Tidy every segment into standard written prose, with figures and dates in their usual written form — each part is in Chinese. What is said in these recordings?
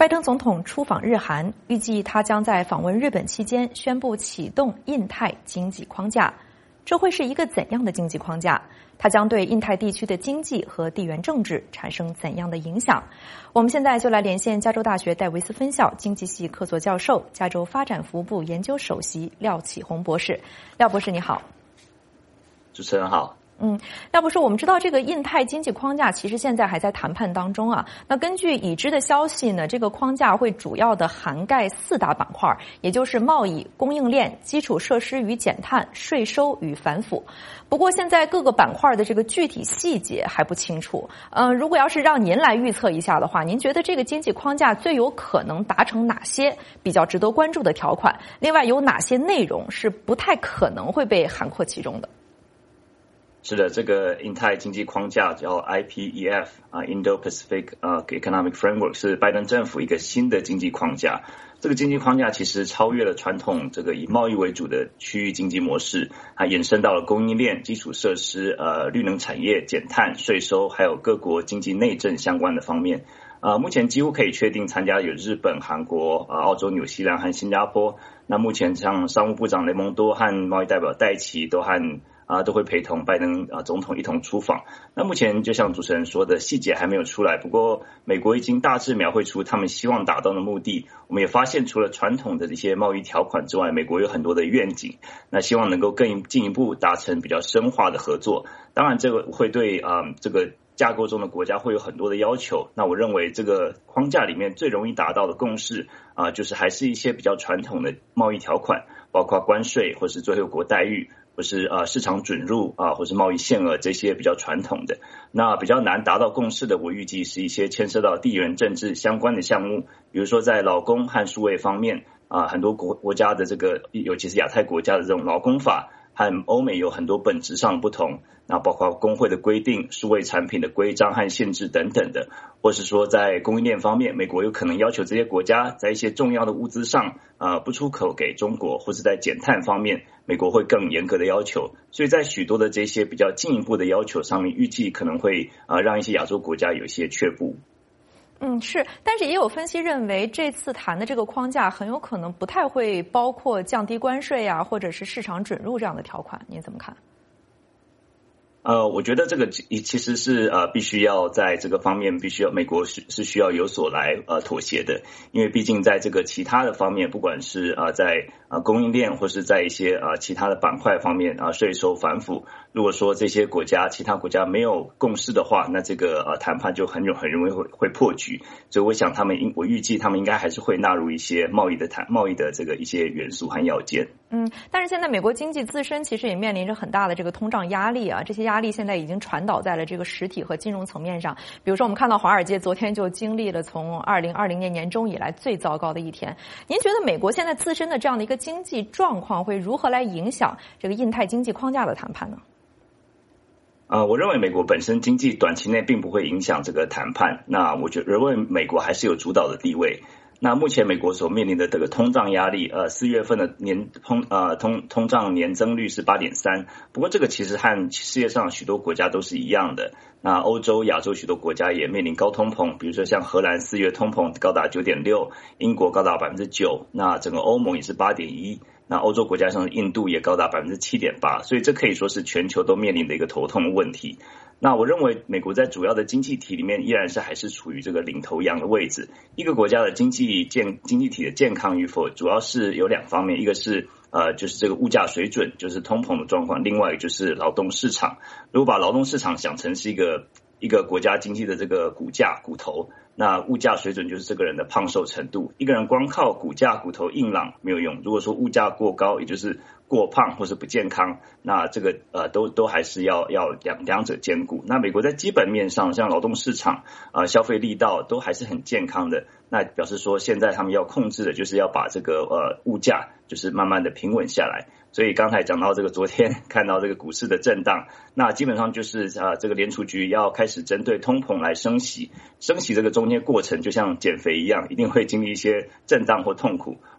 拜登总统出访日韩，预计他将在访问日本期间宣布启动印太经济框架。这会是一个怎样的经济框架？它将对印太地区的经济和地缘政治产生怎样的影响？我们现在就来连线加州大学戴维斯分校经济系客座教授、加州发展服务部研究首席廖启宏博士。廖博士，你好。 主持人好。 廖博士，我们知道这个印太经济框架其实现在还在谈判当中啊。那根据已知的消息呢，这个框架会主要的涵盖4大板块，也就是贸易、供应链、基础设施与减碳、税收与反腐。不过现在各个板块的这个具体细节还不清楚。如果要是让您来预测一下的话，您觉得这个经济框架最有可能达成哪些比较值得关注的条款？另外有哪些内容是不太可能会被涵括其中的？ 是的，这个印太经济框架叫 IPEF Indo-Pacific Economic Framework 是拜登政府一个新的经济框架。这个经济框架其实超越了传统这个以贸易为主的区域经济模式，它延伸到了供应链、基础设施、绿能产业、减碳、税收，还有各国经济内政相关的方面。目前几乎可以确定参加有日本、韩国、澳洲、纽西兰和新加坡。那目前像商务部长雷蒙多和贸易代表戴奇都会陪同拜登总统一同出访。那目前就像主持人说的，细节还没有出来，不过美国已经大致描绘出他们希望达到的目的。我们也发现除了传统的一些贸易条款之外，美国有很多的愿景，那希望能够更进一步达成比较深化的合作。当然这个会对这个架构中的国家会有很多的要求。那我认为这个框架里面最容易达到的共识就是还是一些比较传统的贸易条款，包括关税或是最惠国待遇，或是市场准入或是贸易限额，这些比较传统的。那比较难达到共识的，我预计是一些牵涉到地缘政治相关的项目，比如说在劳工和数位方面很多国家的这个尤其是亚太国家的这种劳工法和欧美有很多本质上的不同，那包括工会的规定、数位产品的规章和限制等等的，或是说在供应链方面，美国有可能要求这些国家在一些重要的物资上不出口给中国，或是在减碳方面，美国会更严格的要求。所以在许多的这些比较进一步的要求上面，预计可能会让一些亚洲国家有一些却步。 是，但是也有分析认为，这次谈的这个框架很有可能不太会包括降低关税或者是市场准入这样的条款，您怎么看？ 我觉得这个其实是必须要在这个方面美国是需要有所来妥协的，因为毕竟在这个其他的方面，不管是在供应链或是在一些其他的板块方面税收反腐，如果说这些其他国家没有共识的话，那这个谈判就很容易会破局。所以我想我预计他们应该还是会纳入一些贸易的这个一些元素和要件。 但是现在美国经济自身其实也面临着很大的这个通胀压力这些压力现在已经传导在了这个实体和金融层面上。比如说我们看到华尔街昨天就经历了从2020年年中以来最糟糕的一天。您觉得美国现在自身的这样的一个经济状况会如何来影响这个印太经济框架的谈判呢？ 我认为美国本身经济短期内并不会影响这个谈判。那我认为美国还是有主导的地位。那目前美国所面临的这个通胀压力，4月份的通胀年增率是 8.3%， 不过这个其实和世界上许多国家都是一样的。那欧洲、亚洲许多国家也面临高通膨，比如说像荷兰4月通膨高达 9.6%， 英国高达 9%， 那整个欧盟也是 8.1%， 那欧洲国家像印度也高达 7.8%， 所以这可以说是全球都面临的一个头痛的问题。那我认为美国在主要的经济体里面依然还是处于这个领头羊的位置。一个国家的经济体的健康与否，主要是有2方面，一个是就是这个物价水准，就是通膨的状况，另外就是劳动市场。如果把劳动市场想成是一个国家经济的这个骨头，那物价水准就是这个人的胖瘦程度。一个人光靠骨头硬朗没有用，如果说物价过高，也就是过胖或是不健康，那这个都还是要两者兼顾。那美国在基本面上，像劳动市场消费力道都还是很健康的，那表示说现在他们要控制的就是要把这个物价就是慢慢的平稳下来。所以刚才讲到这个昨天看到这个股市的震荡，那基本上就是这个联储局要开始针对通膨来升息这个中间过程就像减肥一样，一定会经历一些震荡或痛苦。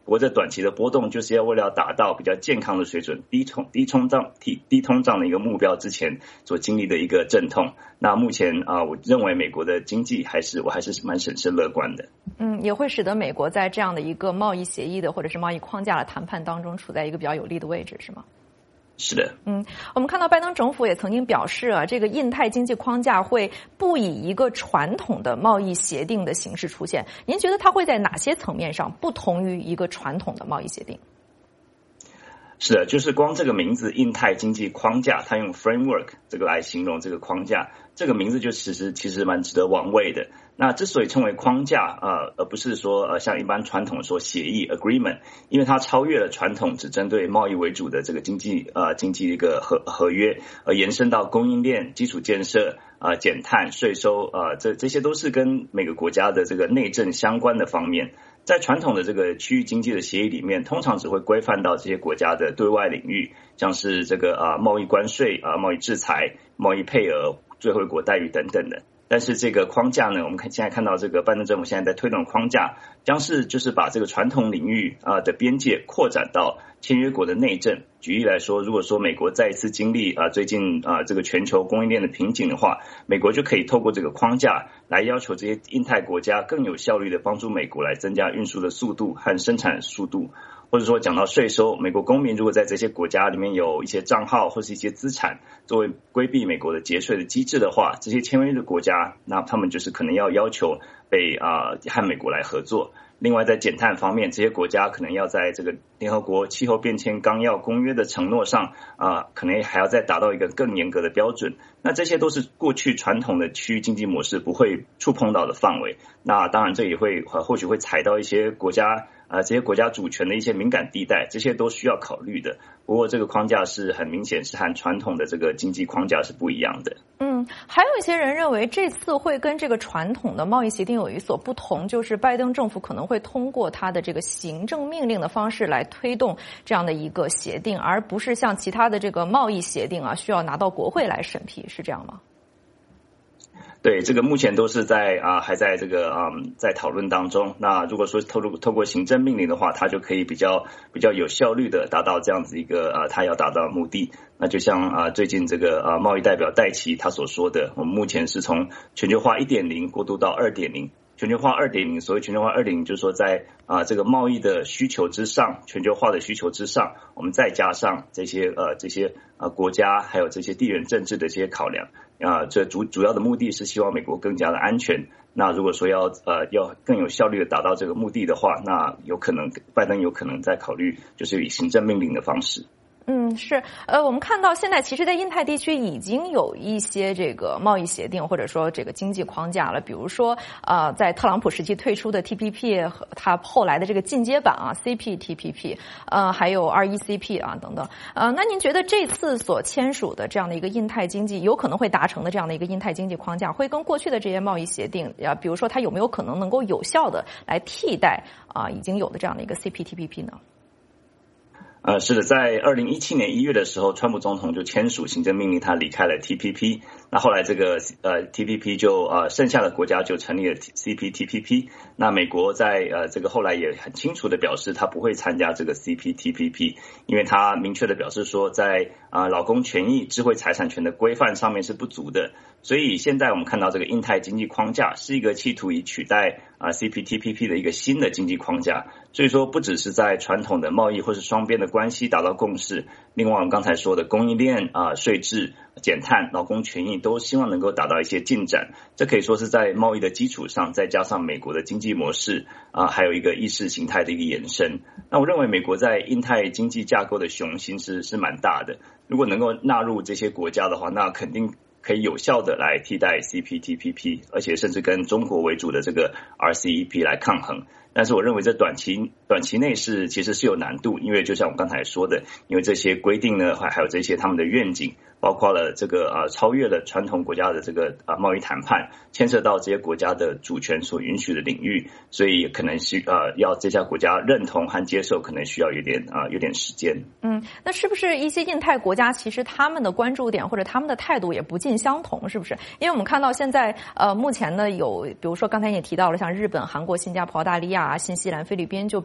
不过这短期的波动就是要为了达到比较健康的水准、低通胀的一个目标之前所经历的一个阵痛。那目前我认为美国的经济我还是蛮审慎乐观的。 也会使得美国在这样的一个贸易协议的或者是贸易框架的谈判当中处在一个比较有利的位置，是吗？ 是的， 我们看到拜登政府也曾经表示这个印太经济框架会不以一个传统的贸易协定的形式出现。您觉得它会在哪些层面上不同于一个传统的贸易协定？ 是的，就是光这个名字印太经济框架，它用 framework 这个来形容这个框架，这个名字就其实蛮值得玩味的。那之所以称为框架而不是说像一般传统说协议 agreement， 因为它超越了传统只针对贸易为主的这个经济一个合约，而延伸到供应链、基础建设、减碳、税收这些都是跟每个国家的这个内政相关的方面。在传统的这个区域经济的协议里面，通常只会规范到这些国家的对外领域，像是这个贸易关税、贸易制裁、贸易配额、最惠国待遇等等的。但是这个框架呢，我们现在看到这个拜登政府现在在推动的框架，将是就是把这个传统领域的边界扩展到签约国的内政。举例来说，如果说美国再一次经历最近这个全球供应链的瓶颈的话，美国就可以透过这个框架来要求这些印太国家更有效率的帮助美国来增加运输的速度和生产速度。或者说讲到税收，美国公民如果在这些国家里面有一些账号或是一些资产作为规避美国的节税的机制的话，这些签约的国家那他们就是可能要求被和美国来合作。另外在减碳方面，这些国家可能要在这个联合国气候变迁纲要公约的承诺上可能还要再达到一个更严格的标准。那这些都是过去传统的区域经济模式不会触碰到的范围。那当然这也会或许会踩到一些国家这些国家主权的一些敏感地带，这些都需要考虑的。不过这个框架是很明显是和传统的这个经济框架是不一样的。 还有一些人认为这次会跟这个传统的贸易协定有一所不同，就是拜登政府可能会通过他的这个行政命令的方式来推动这样的一个协定，而不是像其他的这个贸易协定需要拿到国会来审批，是这样吗？ 对，这个目前都是在还在这个在讨论当中。那如果说透过行政命令的话，它就可以比较有效率的达到这样子一个他要达到的目的。那就像最近这个贸易代表戴奇他所说的，我们目前是从全球化 1.0 过渡到 2.0。全球化 2.0， 所谓全球化 2.0 就是说在这个贸易的需求之上，全球化的需求之上，我们再加上这些国家还有这些地缘政治的这些考量这主要的目的是希望美国更加的安全。那如果说要更有效率的达到这个目的的话，那拜登有可能在考虑就是以行政命令的方式。 是，我们看到现在其实在印太地区已经有一些这个贸易协定或者说这个经济框架了，比如说在特朗普时期退出的 TPP 和他后来的这个进阶版CPTPP， 还有RCEP等等。那您觉得这次所签署的这样的一个印太经济有可能会达成的这样的一个印太经济框架，会跟过去的这些贸易协定比如说它有没有可能能够有效的来替代已经有的这样的一个 CPTPP 呢？ 是的，在2017年1月的时候，川普总统就签署行政命令，他离开了 TPP。那后来这个TPP 就剩下的国家就成立了 CPTPP。那美国在这个后来也很清楚的表示，他不会参加这个 CPTPP， 因为他明确的表示说，在劳工权益、智慧财产权的规范上面是不足的。所以现在我们看到这个印太经济框架是一个企图以取代CPTPP 的一个新的经济框架。所以说不只是在传统的贸易或是双边的关系达到共识，另外我们刚才说的供应链税制、减碳、劳工权益都希望能够达到一些进展。这可以说是在贸易的基础上，再加上美国的经济模式还有一个意识形态的一个延伸。那我认为美国在印太经济架构的雄心是蛮大的。如果能够纳入这些国家的话，那肯定可以有效的来替代 CPTPP， 而且甚至跟中国为主的这个 RCEP 来抗衡。但是我认为这短期内其实是有难度，因为就像我刚才说的，因为这些规定呢，还有这些他们的愿景，包括了这个超越了传统国家的这个贸易谈判，牵涉到这些国家的主权所允许的领域，所以可能是要这家国家认同和接受，可能需要有点时间。 那是不是一些印太国家其实他们的关注点或者他们的态度也不尽相同，是不是？因为我们看到现在目前呢有比如说刚才也提到了像日本、韩国、新加坡、澳大利亚、新西兰、菲律宾就比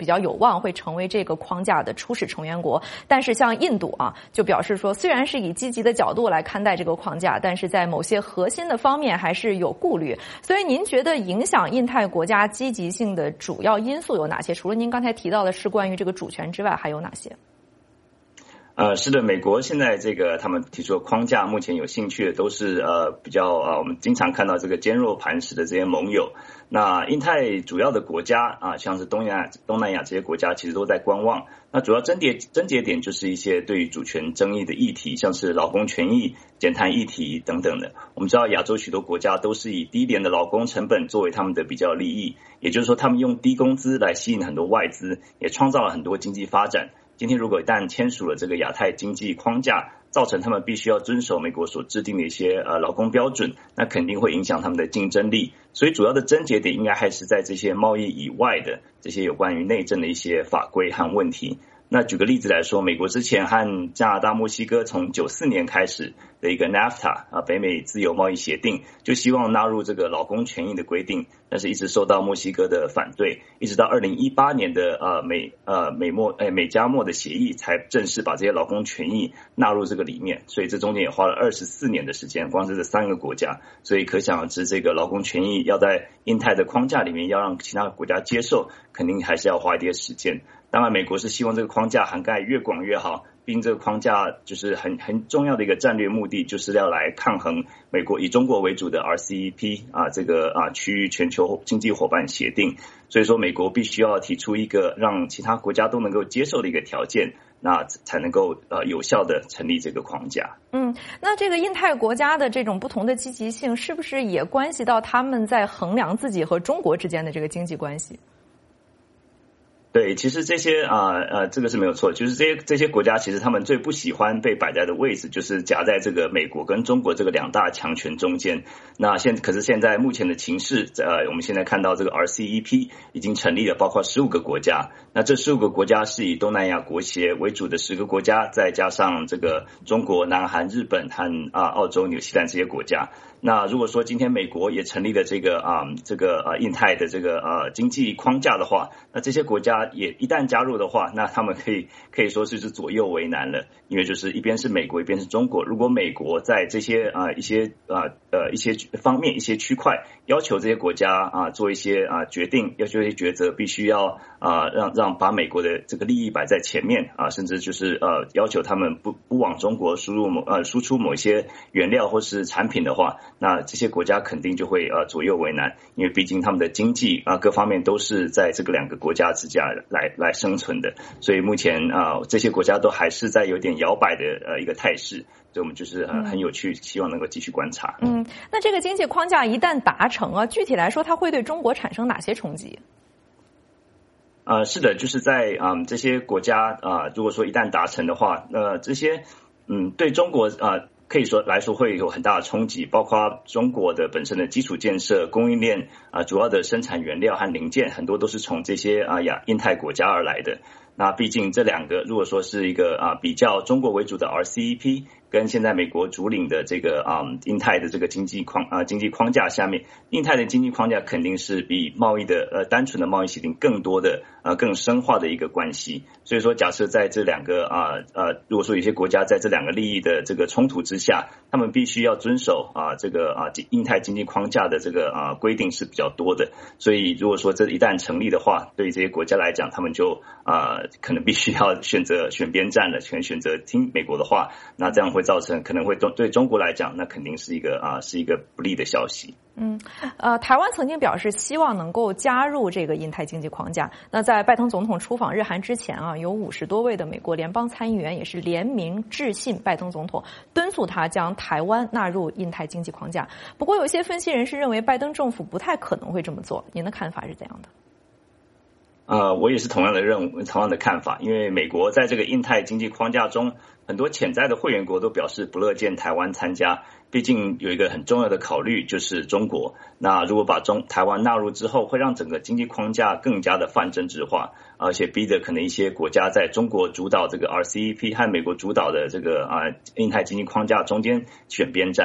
较有望会成为这个框架的初始成员国。但是像印度啊，就表示说，虽然是以积极的角度来看待这个框架，但是在某些核心的方面还是有顾虑。所以您觉得影响印太国家积极性的主要因素有哪些？除了您刚才提到的是关于这个主权之外，还有哪些？ 是的，美国现在这个他们提出的框架，目前有兴趣的都是比较我们经常看到这个坚若磐石的这些盟友。那印太主要的国家像是东南亚这些国家，其实都在观望。那主要症结点就是一些对于主权争议的议题，像是劳工权益、减碳议题等等的。我们知道亚洲许多国家都是以低廉的劳工成本作为他们的比较利益，也就是说他们用低工资来吸引很多外资，也创造了很多经济发展。今天如果一旦签署了这个亚太经济框架，造成他们必须要遵守美国所制定的一些劳工标准，那肯定会影响他们的竞争力。所以主要的症结点应该还是在这些贸易以外的这些有关于内政的一些法规和问题。那举个例子来说，美国之前和加拿大、墨西哥从94年开始的一个 NAFTA 北美自由贸易协定，就希望纳入这个劳工权益的规定，但是一直受到墨西哥的反对，一直到2018年的美加墨的协议才正式把这些劳工权益纳入这个里面，所以这中间也花了24年的时间，光是这3个国家，所以可想而知，这个劳工权益要在印太的框架里面要让其他国家接受，肯定还是要花一点时间。当然美国是希望这个框架涵盖越广越好，毕竟这个框架就是很重要的一个战略目的，就是要来抗衡美国以中国为主的 RCEP 这个区域全球经济伙伴协定。所以说美国必须要提出一个让其他国家都能够接受的一个条件，那才能够有效的成立这个框架。 那这个印太国家的这种不同的积极性，是不是也关系到他们在衡量自己和中国之间的这个经济关系？ 对，其实这些这个是没有错，就是这些国家其实他们最不喜欢被摆在的位置，就是夹在这个美国跟中国这个2大强权中间。那可是现在目前的情势，我们现在看到这个 RCEP 已经成立了，包括15个国家。那这15个国家是以东南亚国协为主的10个国家，再加上这个中国、南韩、日本和澳洲、纽西兰这些国家。那如果说今天美国也成立了这个印太的这个经济框架的话，那这些国家也一旦加入的话，那他们可以说是左右为难了，因为就是一边是美国，一边是中国。如果美国在这些一些方面、一些区块要求这些国家做一些决定，要求一些抉择，必须要让把美国的这个利益摆在前面甚至就是要求他们不往中国输出某一些原料或是产品的话，那这些国家肯定就会左右为难，因为毕竟他们的经济各方面都是在这个2个国家之间来生存的，所以目前这些国家都还是在有点摇摆的一个态势，所以我们就是很有趣，希望能够继续观察。 那这个经济框架一旦达成具体来说它会对中国产生哪些冲击？ 是的，就是在这些国家如果说一旦达成的话，这些对中国可以说来说会有很大的冲击，包括中国的本身的基础建设、供应链主要的生产原料和零件，很多都是从这些印太国家而来的。那毕竟这2个如果说是一个比较中国为主的 RCEP 跟现在美国主领的这个印太的这个经济框架下面，印太的经济框架肯定是比贸易的单纯的贸易协定更多的更深化的一个关系。所以说假设在这2个如果说有些国家在这2个利益的这个冲突之下，他们必须要遵守这个印太经济框架的这个规定是比较多的。所以如果说这一旦成立的话，对于这些国家来讲，他们就可能必须要选边站了，选择听美国的话，那这样会造成可能会对中国来讲，那肯定是一个不利的消息。 台湾曾经表示希望能够加入这个印太经济框架。那在拜登总统出访日韩之前有50多位的美国联邦参议员也是联名致信拜登总统，敦促他将台湾纳入印太经济框架。不过有些分析人士认为拜登政府不太可能会这么做，您的看法是怎样的？ 我也是同样的看法，因为美国在这个印太经济框架中，很多潜在的会员国都表示不乐见台湾参加，毕竟有一个很重要的考虑就是中国。那如果把台湾纳入之后，会让整个经济框架更加的泛政治化，而且逼得可能一些国家在中国主导这个 RCEP 和美国主导的这个印太经济框架中间选边站。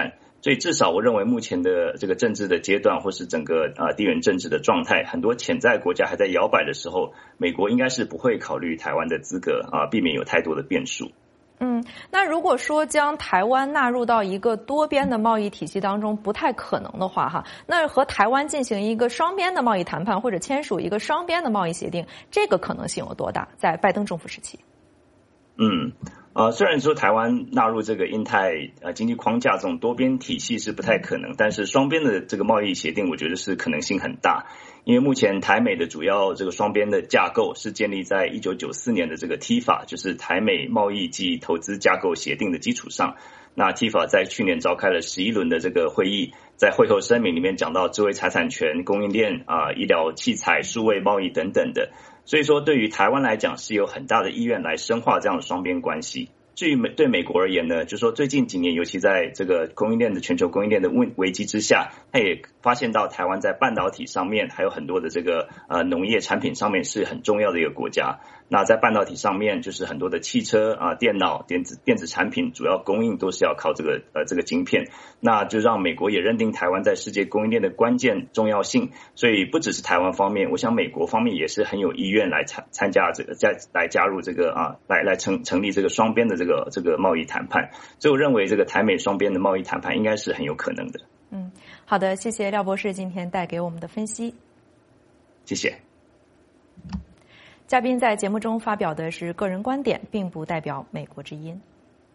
所以至少我认为目前的这个政治的阶段，或是整个地缘政治的状态，很多潜在国家还在摇摆的时候，美国应该是不会考虑台湾的资格避免有太多的变数。 那如果说将台湾纳入到一个多边的贸易体系当中不太可能的话那和台湾进行一个双边的贸易谈判，或者签署一个双边的贸易协定，这个可能性有多大？在拜登政府时期。 虽然说台湾纳入这个印太经济框架这种多边体系是不太可能，但是双边的这个贸易协定我觉得是可能性很大。因为目前台美的主要这个双边的架构是建立在1994年的这个 TIFA， 就是台美贸易及投资架构协定的基础上。那 TIFA 在去年召开了11轮的这个会议，在会后声明里面讲到智慧财产权、供应链医疗器材、数位贸易等等的。所以说对于台湾来讲是有很大的意愿来深化这样的双边关系。至于对美国而言呢，就是说最近几年，尤其在这个供应链的全球供应链的危机之下，他也发现到台湾在半导体上面还有很多的这个农业产品上面是很重要的一个国家。那在半导体上面，就是很多的汽车电脑、电子产品主要供应都是要靠这个晶片。那就让美国也认定台湾在世界供应链的关键重要性。所以不只是台湾方面，我想美国方面也是很有意愿来参加这个来加入这个来成立这个双边的这个贸易谈判。所以我认为这个台美双边的贸易谈判应该是很有可能的。 好的，谢谢廖博士今天带给我们的分析。 谢谢。 嘉宾在节目中发表的是个人观点，并不代表美国之音。